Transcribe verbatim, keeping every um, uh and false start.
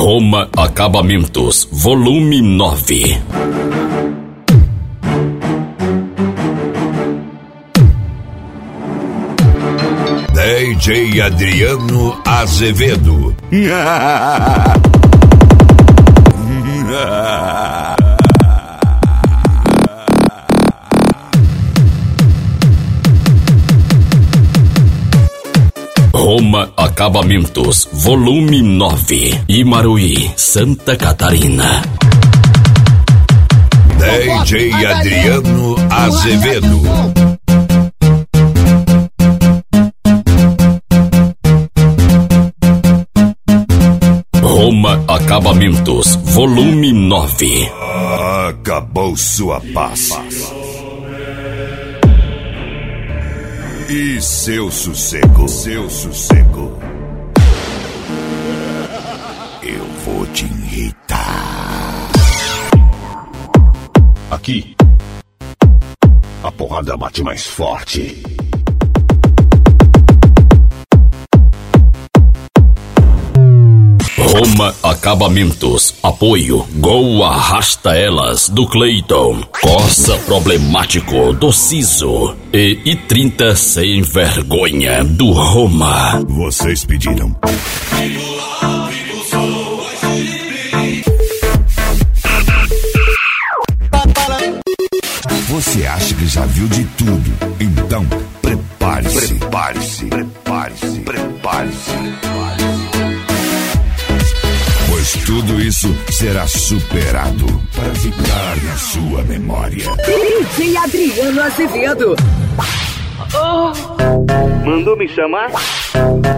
Roma Acabamentos, volume nove. D J Adriano Azevedo. Roma Acabamentos, volume nove. Imaruí, Santa Catarina. D J Adriano Azevedo. Roma Acabamentos, volume nove. Acabou sua paz. E seu sossego, seu sossego. Eu vou te irritar. Aqui, a porrada bate mais forte. Roma Acabamentos, apoio Gol Arrasta Elas, do Cleiton, Coça Problemático, do Ciso e I trinta Sem Vergonha, do Roma. Vocês pediram. Você acha que já viu de tudo? Então, prepare-se. Prepare-se. Prepare-se. Prepare-se. Pois tudo isso será superado para ficar na sua memória. D J Adriano Azevedo. Oh. Mandou me chamar?